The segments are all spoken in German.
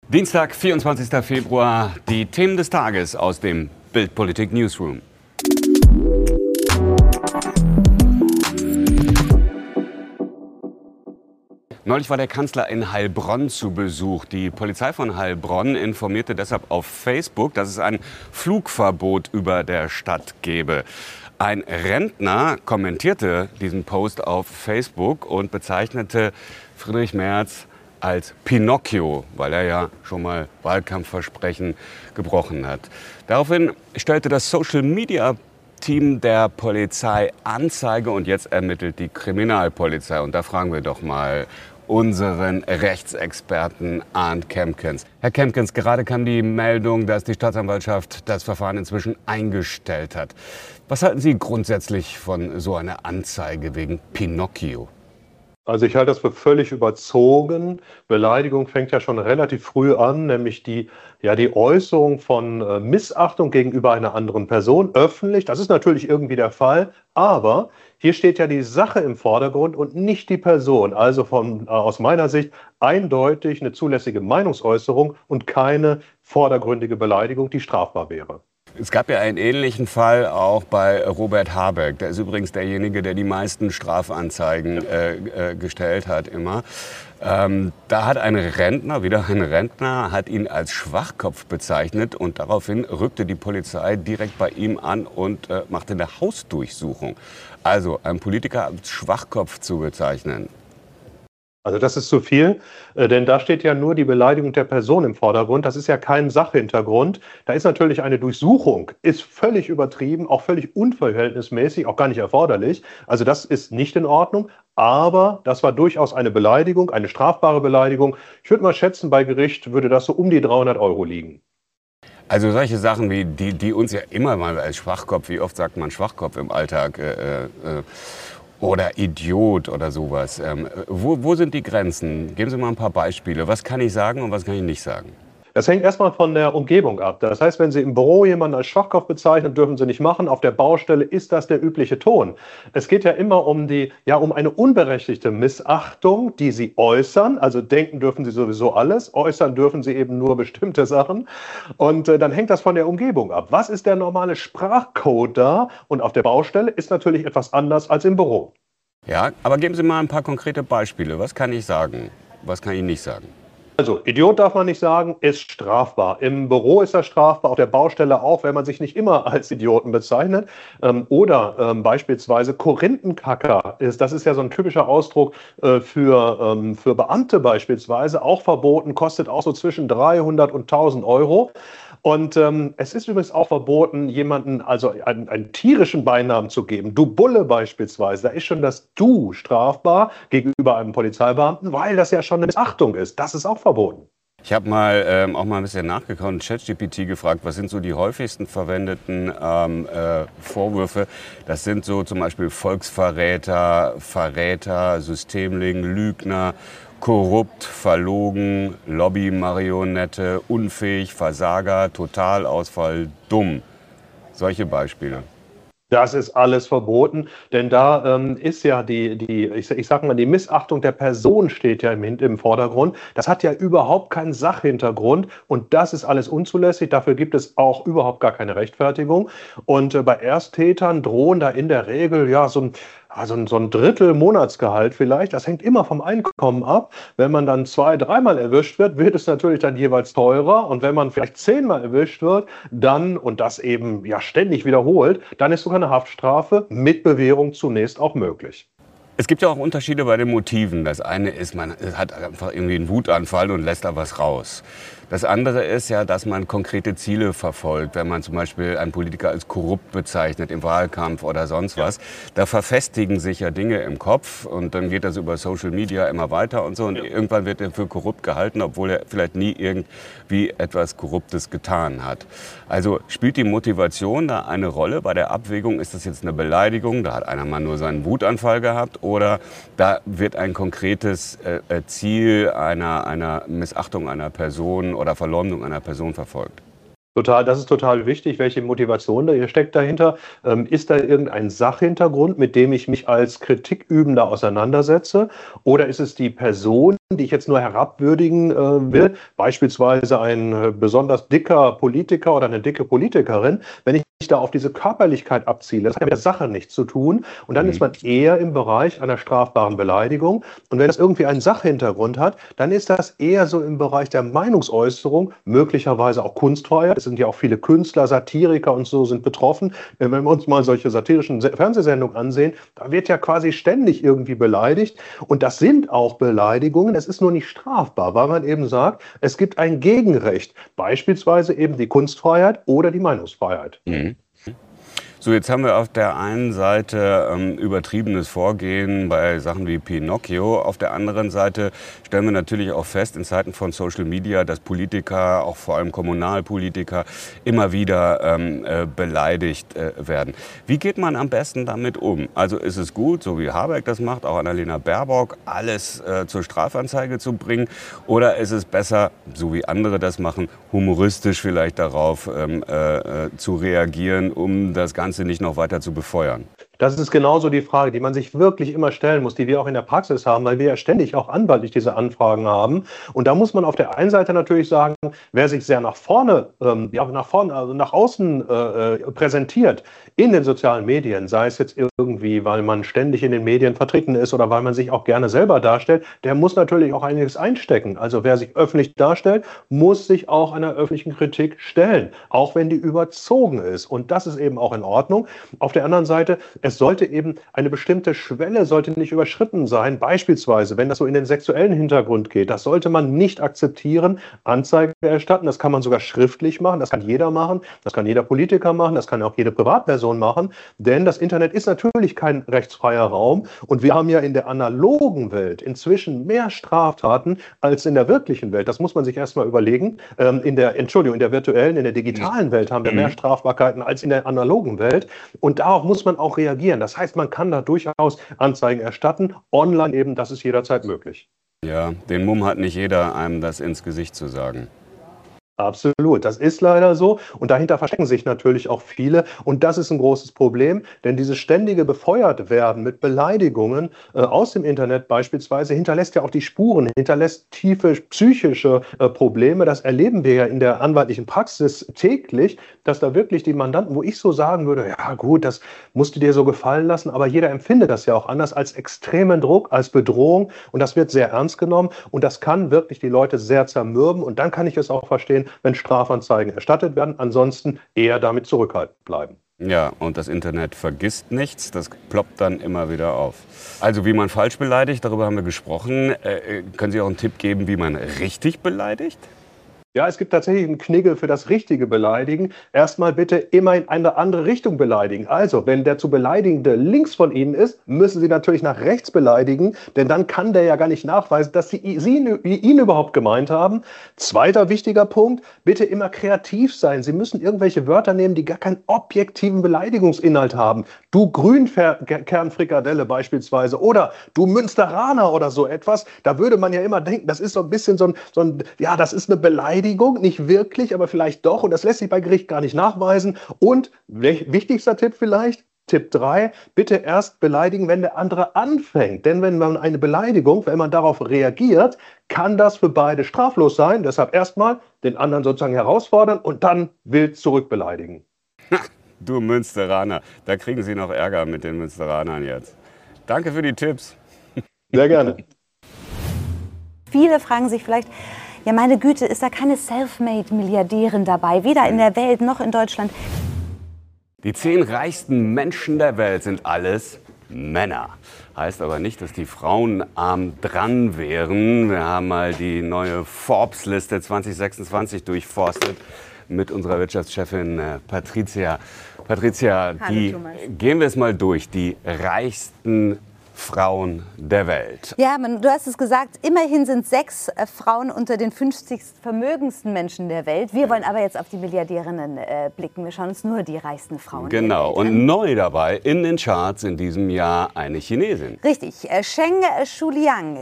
Dienstag, 24. Februar, die Themen des Tages aus dem Bild-Politik Newsroom. Neulich war der Kanzler in Heilbronn zu Besuch. Die Polizei von Heilbronn informierte deshalb auf Facebook, dass es ein Flugverbot über der Stadt gebe. Ein Rentner kommentierte diesen Post auf Facebook und bezeichnete Friedrich Merz als Pinocchio, weil er ja schon mal Wahlkampfversprechen gebrochen hat. Daraufhin stellte das Social-Media-Team der Polizei Anzeige und jetzt ermittelt die Kriminalpolizei. Und da fragen wir doch mal unseren Rechtsexperten Arndt Kempkens. Herr Kempkens, gerade kam die Meldung, dass die Staatsanwaltschaft das Verfahren inzwischen eingestellt hat. Was halten Sie grundsätzlich von so einer Anzeige wegen Pinocchio? Also ich halte das für völlig überzogen. Beleidigung fängt ja schon relativ früh an, nämlich die Äußerung von Missachtung gegenüber einer anderen Person öffentlich. Das ist natürlich irgendwie der Fall, aber hier steht ja die Sache im Vordergrund und nicht die Person. Also aus meiner Sicht eindeutig eine zulässige Meinungsäußerung und keine vordergründige Beleidigung, die strafbar wäre. Es gab ja einen ähnlichen Fall auch bei Robert Habeck. Der ist übrigens derjenige, der die meisten Strafanzeigen gestellt hat immer. Da hat ein Rentner, hat ihn als Schwachkopf bezeichnet und daraufhin rückte die Polizei direkt bei ihm an und machte eine Hausdurchsuchung. Also einen Politiker als Schwachkopf zu bezeichnen. Also das ist zu viel, denn da steht ja nur die Beleidigung der Person im Vordergrund. Das ist ja kein Sachhintergrund. Da ist natürlich eine Durchsuchung, ist völlig übertrieben, auch völlig unverhältnismäßig, auch gar nicht erforderlich. Also das ist nicht in Ordnung, aber das war durchaus eine Beleidigung, eine strafbare Beleidigung. Ich würde mal schätzen, bei Gericht würde das so um die 300 € liegen. Also solche Sachen wie die uns ja immer mal als Schwachkopf, wie oft sagt man Schwachkopf im Alltag, oder Idiot oder sowas. Wo sind die Grenzen? Geben Sie mal ein paar Beispiele. Was kann ich sagen und was kann ich nicht sagen? Das hängt erstmal von der Umgebung ab. Das heißt, wenn Sie im Büro jemanden als Schwachkopf bezeichnen, dürfen Sie nicht machen. Auf der Baustelle ist das der übliche Ton. Es geht ja immer um eine unberechtigte Missachtung, die Sie äußern. Also denken dürfen Sie sowieso alles, äußern dürfen Sie eben nur bestimmte Sachen. Und dann hängt das von der Umgebung ab. Was ist der normale Sprachcode da? Und auf der Baustelle ist natürlich etwas anders als im Büro. Ja, aber geben Sie mal ein paar konkrete Beispiele. Was kann ich sagen? Was kann ich nicht sagen? Also, Idiot darf man nicht sagen, ist strafbar. Im Büro ist das strafbar, auf der Baustelle auch, wenn man sich nicht immer als Idioten bezeichnet. Oder beispielsweise Korinthenkacker. Das ist ja so ein typischer Ausdruck für Beamte beispielsweise, auch verboten, kostet auch so zwischen 300 und 1000 €. Und es ist übrigens auch verboten, jemanden also einen tierischen Beinamen zu geben. Du Bulle beispielsweise, da ist schon das Du strafbar gegenüber einem Polizeibeamten, weil das ja schon eine Missachtung ist. Das ist auch verboten. Ich habe auch mal ein bisschen nachgeguckt und ChatGPT gefragt, was sind so die häufigsten verwendeten Vorwürfe. Das sind so zum Beispiel Volksverräter, Verräter, Systemling, Lügner, korrupt, verlogen, Lobby-Marionette, unfähig, Versager, Totalausfall, dumm. Solche Beispiele. Das ist alles verboten, denn da ist ja ich sag mal, die Missachtung der Person steht ja im Vordergrund. Das hat ja überhaupt keinen Sachhintergrund und das ist alles unzulässig. Dafür gibt es auch überhaupt gar keine Rechtfertigung. Und bei Ersttätern drohen da in der Regel so ein Drittel Monatsgehalt vielleicht. Das hängt immer vom Einkommen ab. Wenn man dann 2-, 3-mal erwischt wird, wird es natürlich dann jeweils teurer. Und wenn man vielleicht 10-mal erwischt wird, dann, und das eben ständig wiederholt, dann ist sogar eine Haftstrafe mit Bewährung zunächst auch möglich. Es gibt ja auch Unterschiede bei den Motiven. Das eine ist, man hat einfach irgendwie einen Wutanfall und lässt da was raus. Das andere ist ja, dass man konkrete Ziele verfolgt, wenn man zum Beispiel einen Politiker als korrupt bezeichnet im Wahlkampf oder sonst was. Da verfestigen sich ja Dinge im Kopf und dann geht das über Social Media immer weiter und so. Und irgendwann wird er für korrupt gehalten, obwohl er vielleicht nie irgendwie etwas Korruptes getan hat. Also spielt die Motivation da eine Rolle bei der Abwägung? Ist das jetzt eine Beleidigung? Da hat einer mal nur seinen Wutanfall gehabt. Oder da wird ein konkretes Ziel einer Missachtung einer Person oder Verleumdung einer Person verfolgt? Das ist total wichtig, welche Motivation da hier steckt dahinter. Ist da irgendein Sachhintergrund, mit dem ich mich als Kritikübender auseinandersetze? Oder ist es die Person, die ich jetzt nur herabwürdigen will, beispielsweise ein besonders dicker Politiker oder eine dicke Politikerin, wenn ich da auf diese Körperlichkeit abziele, das hat ja mit der Sache nichts zu tun. Und dann ist man eher im Bereich einer strafbaren Beleidigung. Und wenn das irgendwie einen Sachhintergrund hat, dann ist das eher so im Bereich der Meinungsäußerung, möglicherweise auch Kunstfreiheit. Es sind ja auch viele Künstler, Satiriker und so sind betroffen. Wenn wir uns mal solche satirischen Fernsehsendungen ansehen, da wird ja quasi ständig irgendwie beleidigt. Und das sind auch Beleidigungen. Es ist nur nicht strafbar, weil man eben sagt, es gibt ein Gegenrecht. Beispielsweise eben die Kunstfreiheit oder die Meinungsfreiheit. Mhm. So, jetzt haben wir auf der einen Seite übertriebenes Vorgehen bei Sachen wie Pinocchio. Auf der anderen Seite stellen wir natürlich auch fest, in Zeiten von Social Media, dass Politiker, auch vor allem Kommunalpolitiker, immer wieder beleidigt werden. Wie geht man am besten damit um? Also ist es gut, so wie Habeck das macht, auch Annalena Baerbock, alles zur Strafanzeige zu bringen? Oder ist es besser, so wie andere das machen, humoristisch vielleicht darauf zu reagieren, um das Ganze nicht noch weiter zu befeuern? Das ist genauso die Frage, die man sich wirklich immer stellen muss, die wir auch in der Praxis haben, weil wir ja ständig auch anwaltlich diese Anfragen haben. Und da muss man auf der einen Seite natürlich sagen, wer sich sehr nach vorne, also nach außen präsentiert in den sozialen Medien, sei es jetzt irgendwie, weil man ständig in den Medien vertreten ist oder weil man sich auch gerne selber darstellt, der muss natürlich auch einiges einstecken. Also wer sich öffentlich darstellt, muss sich auch einer öffentlichen Kritik stellen, auch wenn die überzogen ist. Und das ist eben auch in Ordnung. Auf der anderen Seite, es sollte eben eine bestimmte Schwelle sollte nicht überschritten sein. Beispielsweise, wenn das so in den sexuellen Hintergrund geht, das sollte man nicht akzeptieren, Anzeige erstatten. Das kann man sogar schriftlich machen. Das kann jeder machen. Das kann jeder Politiker machen. Das kann auch jede Privatperson machen. Denn das Internet ist natürlich kein rechtsfreier Raum. Und wir haben ja in der analogen Welt inzwischen mehr Straftaten als in der wirklichen Welt. Das muss man sich erstmal überlegen. In der virtuellen, in der digitalen Welt haben wir mehr Strafbarkeiten als in der analogen Welt. Und darauf muss man auch reagieren. Das heißt, man kann da durchaus Anzeigen erstatten. Online eben, das ist jederzeit möglich. Ja, den Mumm hat nicht jeder, einem das ins Gesicht zu sagen. Absolut, das ist leider so und dahinter verstecken sich natürlich auch viele und das ist ein großes Problem, denn dieses ständige befeuert werden mit Beleidigungen aus dem Internet beispielsweise hinterlässt ja auch die Spuren, hinterlässt tiefe psychische Probleme. Das erleben wir ja in der anwaltlichen Praxis täglich, dass da wirklich die Mandanten, wo ich so sagen würde, ja gut, das musst du dir so gefallen lassen, aber jeder empfindet das ja auch anders als extremen Druck, als Bedrohung und das wird sehr ernst genommen und das kann wirklich die Leute sehr zermürben und dann kann ich es auch verstehen, wenn Strafanzeigen erstattet werden, ansonsten eher damit zurückhaltend bleiben. Ja, und das Internet vergisst nichts, das ploppt dann immer wieder auf. Also wie man falsch beleidigt, darüber haben wir gesprochen. Können Sie auch einen Tipp geben, wie man richtig beleidigt? Ja, es gibt tatsächlich einen Knigge für das richtige Beleidigen. Erstmal bitte immer in eine andere Richtung beleidigen. Also, wenn der zu Beleidigende links von Ihnen ist, müssen Sie natürlich nach rechts beleidigen, denn dann kann der ja gar nicht nachweisen, dass Sie ihn überhaupt gemeint haben. Zweiter wichtiger Punkt, bitte immer kreativ sein. Sie müssen irgendwelche Wörter nehmen, die gar keinen objektiven Beleidigungsinhalt haben. Du Grünkernfrikadelle beispielsweise oder du Münsteraner oder so etwas. Da würde man ja immer denken, das ist so ein bisschen das ist eine Beleidigung. Nicht wirklich, aber vielleicht doch. Und das lässt sich bei Gericht gar nicht nachweisen. Und wichtigster Tipp vielleicht, Tipp 3, bitte erst beleidigen, wenn der andere anfängt. Denn wenn man eine Beleidigung, wenn man darauf reagiert, kann das für beide straflos sein. Deshalb erstmal den anderen sozusagen herausfordern und dann wild zurückbeleidigen. Du Münsteraner, da kriegen Sie noch Ärger mit den Münsteranern jetzt. Danke für die Tipps. Sehr gerne. Viele fragen sich vielleicht, ja meine Güte, ist da keine Selfmade-Milliardärin dabei, weder in der Welt noch in Deutschland. Die 10 reichsten Menschen der Welt sind alles Männer. Heißt aber nicht, dass die Frauen arm dran wären. Wir haben mal die neue Forbes-Liste 2026 durchforstet mit unserer Wirtschaftschefin Patricia. Patricia, gehen wir es mal durch, die reichsten Frauen der Welt. Ja, du hast es gesagt, immerhin sind 6 Frauen unter den 50 vermögendsten Menschen der Welt. Wir wollen aber jetzt auf die Milliardärinnen blicken. Wir schauen uns nur die reichsten Frauen Genau, der Welt an. Und neu dabei in den Charts in diesem Jahr eine Chinesin. Richtig, Zheng Shuliang.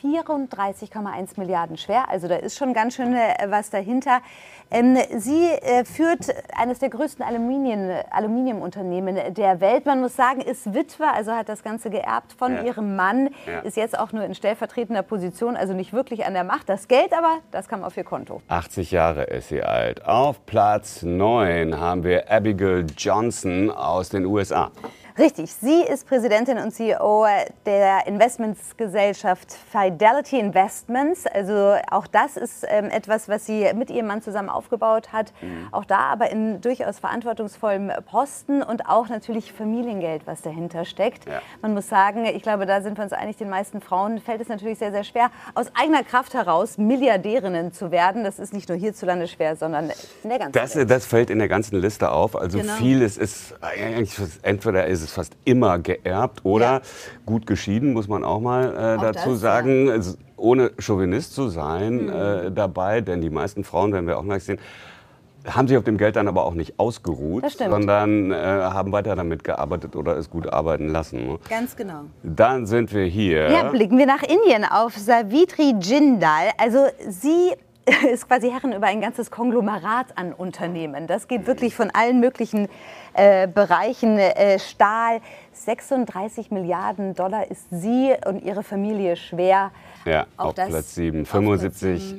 34,1 Milliarden schwer. Also da ist schon ganz schön was dahinter. Sie führt eines der größten Aluminiumunternehmen der Welt. Man muss sagen, ist Witwe, also hat das Ganze geerbt von ihrem Mann, ist jetzt auch nur in stellvertretender Position, also nicht wirklich an der Macht. Das Geld aber, das kam auf ihr Konto. 80 Jahre ist sie alt. Auf Platz 9 haben wir Abigail Johnson aus den USA. Richtig, sie ist Präsidentin und CEO der Investmentsgesellschaft Fidelity Investments. Also auch das ist etwas, was sie mit ihrem Mann zusammen aufgebaut hat. Auch da aber in durchaus verantwortungsvollem Posten und auch natürlich Familiengeld, was dahinter steckt. Ja. Man muss sagen, ich glaube, da sind wir uns einig, den meisten Frauen fällt es natürlich sehr, sehr schwer, aus eigener Kraft heraus Milliardärinnen zu werden. Das ist nicht nur hierzulande schwer, sondern in der ganzen Welt. Das fällt in der ganzen Liste auf. Also vieles ist eigentlich, entweder ist es fast immer geerbt oder gut geschieden, muss man auch mal dazu sagen. Ja. Ohne Chauvinist zu sein dabei, denn die meisten Frauen, werden wir auch gleich sehen, haben sich auf dem Geld dann aber auch nicht ausgeruht, sondern haben weiter damit gearbeitet oder es gut arbeiten lassen. Ganz genau. Dann sind wir hier. Ja, blicken wir nach Indien auf Savitri Jindal. Also sie ist quasi Herrin über ein ganzes Konglomerat an Unternehmen. Das geht wirklich von allen möglichen Bereichen. Stahl, 36 Milliarden Dollar ist sie und ihre Familie schwer. Ja, auf Platz 7, 75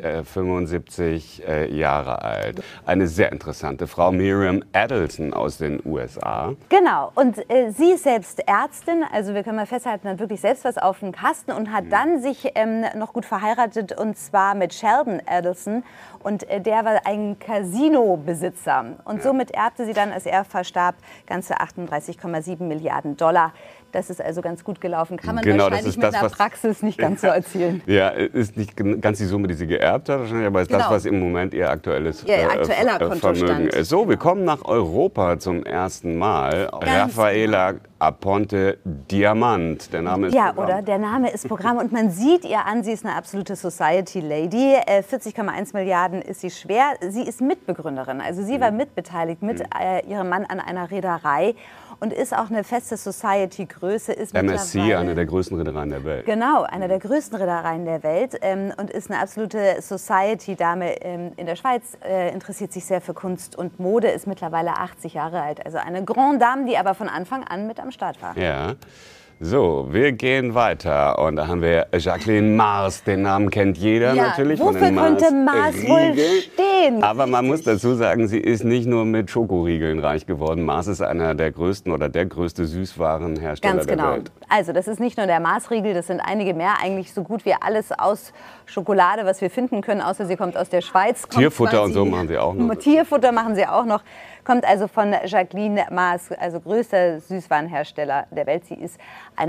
Jahre alt. Eine sehr interessante Frau, Miriam Adelson aus den USA. Genau, und sie ist selbst Ärztin, also wir können mal festhalten, hat wirklich selbst was auf dem Kasten und hat dann sich noch gut verheiratet, und zwar mit Sheldon Adelson. Und der war ein Casino-Besitzer. Und somit erbte sie dann, als er verstarb, ganze 38,7 Milliarden Dollar. Das ist also ganz gut gelaufen. Kann man wahrscheinlich mit einer Praxis nicht ganz so erzielen. Ja, ist nicht ganz die Summe, die sie geerbt hat, wahrscheinlich, aber ist das, was im Moment ihr aktuelles Vermögen ist. So, wir kommen nach Europa zum ersten Mal. Raffaella Aponte Diamant. Der Name ist Programm. Oder? Der Name ist Programm und man sieht ihr an, sie ist eine absolute Society Lady. 40,1 Milliarden ist sie schwer. Sie ist Mitbegründerin, also sie war mitbeteiligt mit ihrem Mann an einer Reederei. Und ist auch eine feste Society-Größe. MSC, eine der größten Reedereien der Welt. Genau, eine der größten Reedereien der Welt und ist eine absolute Society-Dame in der Schweiz, interessiert sich sehr für Kunst und Mode, ist mittlerweile 80 Jahre alt. Also eine Grande Dame, die aber von Anfang an mit am Start war. Ja. So, wir gehen weiter und da haben wir Jacqueline Mars, den Namen kennt jeder natürlich. Wofür könnte Mars wohl stehen? Aber man muss dazu sagen, sie ist nicht nur mit Schokoriegeln reich geworden. Mars ist einer der größten oder der größte Süßwarenhersteller der Welt. Also das ist nicht nur der Mars-Riegel, das sind einige mehr. Eigentlich so gut wie alles aus Schokolade, was wir finden können, außer sie kommt aus der Schweiz. Tierfutter und so machen sie auch noch. Tierfutter machen sie auch noch. Kommt also von Jacqueline Mars, also größter Süßwarenhersteller der Welt. Sie ist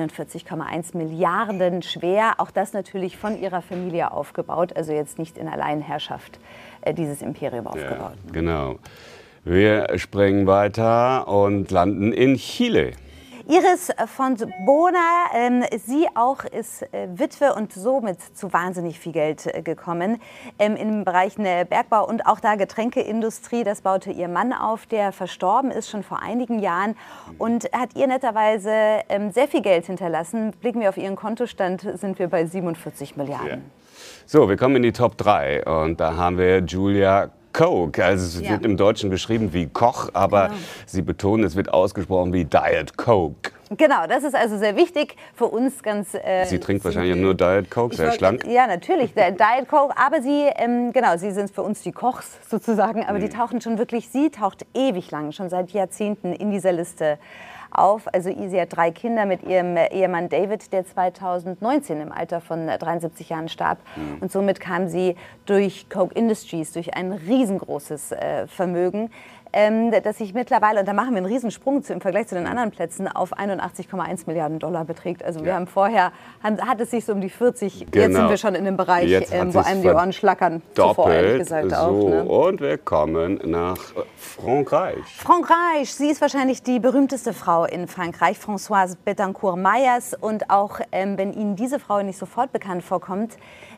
41,1 Milliarden schwer. Auch das natürlich von ihrer Familie aufgebaut. Also jetzt nicht in Alleinherrschaft dieses Imperium aufgebaut. Ja, genau. Wir springen weiter und landen in Chile. Iris von Bona, sie auch ist Witwe und somit zu wahnsinnig viel Geld gekommen im Bereich Bergbau und auch da Getränkeindustrie. Das baute ihr Mann auf, der verstorben ist schon vor einigen Jahren und hat ihr netterweise sehr viel Geld hinterlassen. Blicken wir auf ihren Kontostand, sind wir bei 47 Milliarden. Ja. So, wir kommen in die Top 3 und da haben wir Julia Coke. Also es wird im Deutschen beschrieben wie Koch, aber sie betonen, es wird ausgesprochen wie Diet Coke. Genau, das ist also sehr wichtig für uns ganz. Sie trinkt wahrscheinlich nur Diet Coke, sehr schlank. Ja, natürlich, Diet Coke. Aber sie, sie sind für uns die Kochs sozusagen. Aber die tauchen schon wirklich. Sie taucht ewig lang, schon seit Jahrzehnten in dieser Liste auf. Also sie hat 3 Kinder mit ihrem Ehemann David, der 2019 im Alter von 73 Jahren starb. Und somit kam sie durch Coke Industries, durch ein riesengroßes Vermögen, das sich mittlerweile, und da machen wir einen Riesensprung im Vergleich zu den anderen Plätzen, auf 81,1 Milliarden Dollar beträgt. Also wir haben vorher, hat es sich so um die 40, jetzt sind wir schon in einem Bereich, wo einem die Ohren schlackern. Zuvor, ehrlich gesagt, so, auch, ne? Und wir kommen nach Frankreich. Frankreich, sie ist wahrscheinlich die berühmteste Frau in Frankreich, Françoise Bettencourt-Meyers. Und auch wenn Ihnen diese Frau nicht sofort bekannt vorkommt,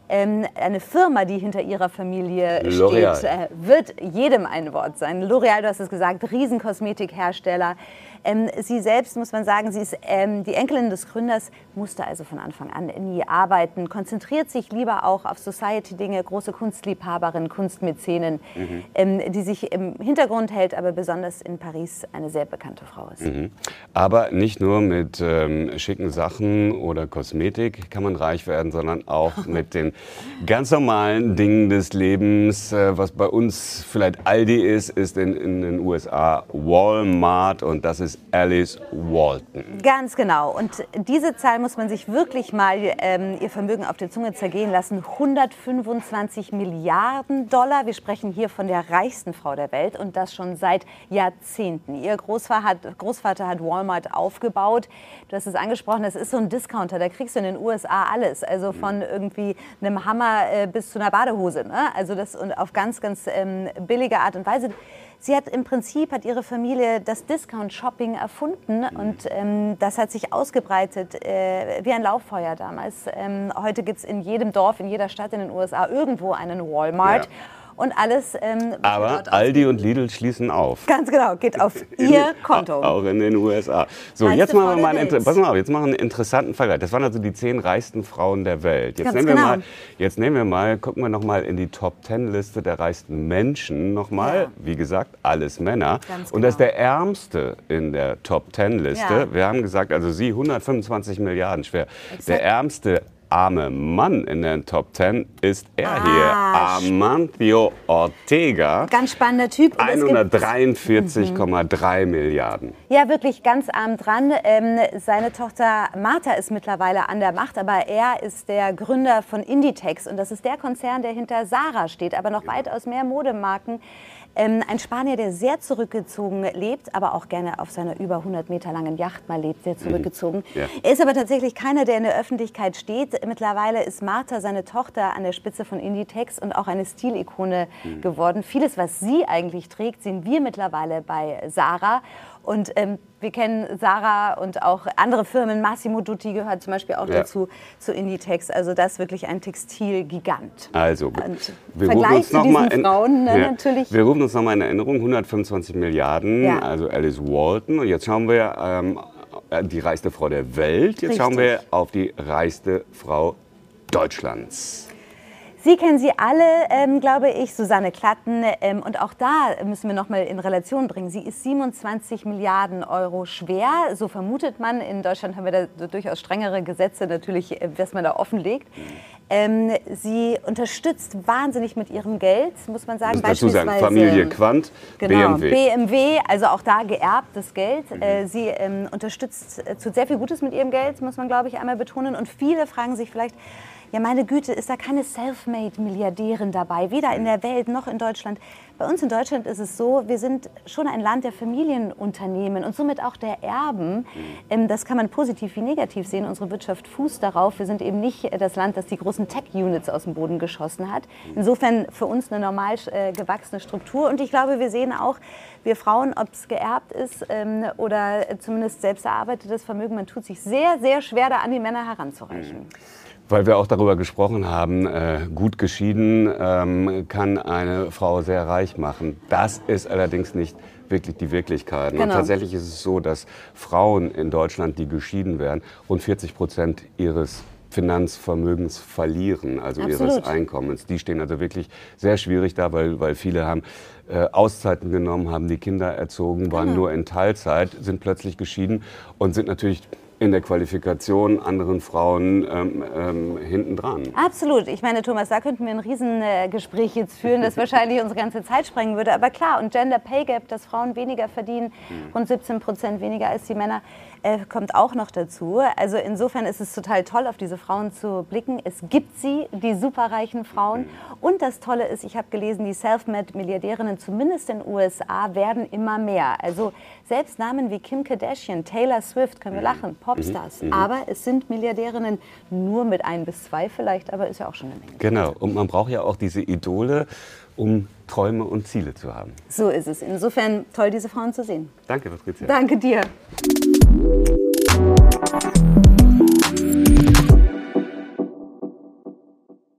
Eine Firma, die hinter ihrer Familie L'Oreal steht, wird jedem ein Wort sein. L'Oreal, du hast es gesagt, Riesenkosmetikhersteller. Sie selbst, muss man sagen, sie ist die Enkelin des Gründers, musste also von Anfang an nie arbeiten, konzentriert sich lieber auch auf Society-Dinge, große Kunstliebhaberin, Kunstmäzenin, die sich im Hintergrund hält, aber besonders in Paris eine sehr bekannte Frau ist. Aber nicht nur mit schicken Sachen oder Kosmetik kann man reich werden, sondern auch mit den ganz normalen Dingen des Lebens. Was bei uns vielleicht Aldi ist in den USA Walmart, und das ist Alice Walton. Ganz genau. Und diese Zahl muss man sich wirklich mal ihr Vermögen auf der Zunge zergehen lassen. 125 Milliarden $. Wir sprechen hier von der reichsten Frau der Welt, und das schon seit Jahrzehnten. Ihr Großvater hat Walmart aufgebaut. Du hast es angesprochen, das ist so ein Discounter. Da kriegst du in den USA alles. Also von irgendwie einem Hammer bis zu einer Badehose. Ne? Also das und auf ganz, ganz billige Art und Weise. Sie hat im Prinzip, hat ihre Familie das Discount-Shopping erfunden, und das hat sich ausgebreitet wie ein Lauffeuer damals. Heute gibt es in jedem Dorf, in jeder Stadt in den USA irgendwo einen Walmart. Ja. Und alles. Aber Aldi und Lidl schließen auf. Ganz genau, geht auf ihr Konto. Auch in den USA. So, jetzt machen wir mal einen interessanten Vergleich. Das waren also die 10 reichsten Frauen der Welt. Jetzt gucken wir noch mal in die Top-10-Liste der reichsten Menschen nochmal. Ja. Wie gesagt, alles Männer. Ganz und das ist der ärmste in der Top-10-Liste. Ja. Wir haben gesagt, also sie 125 Milliarden schwer. Exakt. Der ärmste arme Mann in den Top 10 ist er hier, Amancio Ortega. Ganz spannender Typ. 143,3 Milliarden. Ja, wirklich ganz arm dran. Seine Tochter Martha ist mittlerweile an der Macht, aber er ist der Gründer von Inditex, und das ist der Konzern, der hinter Zara steht, aber noch weitaus mehr Modemarken. Ein Spanier, der sehr zurückgezogen lebt, aber auch gerne auf seiner über 100 Meter langen Yacht mal lebt, sehr zurückgezogen. Ja. Er ist aber tatsächlich keiner, der in der Öffentlichkeit steht. Mittlerweile ist Martha, seine Tochter, an der Spitze von Inditex und auch eine Stilikone geworden. Vieles, was sie eigentlich trägt, sehen wir mittlerweile bei Zara. Und wir kennen Zara und auch andere Firmen. Massimo Dutti gehört zum Beispiel auch dazu, zu Inditex. Also das ist wirklich ein Textilgigant. Also, wir rufen uns noch mal natürlich. Wir rufen uns noch mal in Erinnerung, 125 Milliarden, also Alice Walton. Und jetzt schauen wir die reichste Frau der Welt. Jetzt schauen wir auf die reichste Frau Deutschlands. Sie kennen sie alle, glaube ich, Susanne Klatten. Und auch da müssen wir noch mal in Relation bringen. Sie ist 27 Milliarden € schwer, so vermutet man. In Deutschland haben wir da durchaus strengere Gesetze, natürlich, was man da offenlegt. Sie unterstützt wahnsinnig mit ihrem Geld, muss man sagen. Dazu sagen, Familie Quandt, genau, BMW. BMW, also auch da geerbtes Geld. Sie unterstützt, tut sehr viel Gutes mit ihrem Geld, muss man, glaube ich, einmal betonen. Und viele fragen sich vielleicht, ja, meine Güte, ist da keine Selfmade-Milliardärin dabei, weder in der Welt noch in Deutschland. Bei uns in Deutschland ist es so, wir sind schon ein Land der Familienunternehmen und somit auch der Erben. Das kann man positiv wie negativ sehen. Unsere Wirtschaft fußt darauf. Wir sind eben nicht das Land, das die großen Tech-Units aus dem Boden geschossen hat. Insofern für uns eine normal gewachsene Struktur. Und ich glaube, wir sehen auch, wir Frauen, ob es geerbt ist oder zumindest selbst erarbeitetes Vermögen, man tut sich sehr, sehr schwer, da an die Männer heranzureichen. Weil wir auch darüber gesprochen haben, gut geschieden kann eine Frau sehr reich machen. Das ist allerdings nicht wirklich die Wirklichkeit. Genau. Und tatsächlich ist es so, dass Frauen in Deutschland, die geschieden werden, rund 40% ihres Finanzvermögens verlieren, also ihres Einkommens. Die stehen also wirklich sehr schwierig da, weil viele haben Auszeiten genommen, haben die Kinder erzogen, waren nur in Teilzeit, sind plötzlich geschieden und sind natürlich in der Qualifikation anderen Frauen hinten dran. Absolut. Ich meine, Thomas, da könnten wir ein Riesengespräch jetzt führen, das wahrscheinlich unsere ganze Zeit sprengen würde. Aber klar, und Gender Pay Gap, dass Frauen weniger verdienen, rund 17% weniger als die Männer, kommt auch noch dazu. Also insofern ist es total toll, auf diese Frauen zu blicken. Es gibt sie, die superreichen Frauen. Und das Tolle ist, ich habe gelesen, die Selfmade-Milliardärinnen, zumindest in den USA, werden immer mehr. Also selbst Namen wie Kim Kardashian, Taylor Swift, können wir lachen, Popstars. Aber es sind Milliardärinnen, nur mit 1 bis 2 vielleicht, aber ist ja auch schon eine Menge. Genau, und man braucht ja auch diese Idole, um Träume und Ziele zu haben. So ist es. Insofern toll, diese Frauen zu sehen. Danke, Patricia. Danke dir.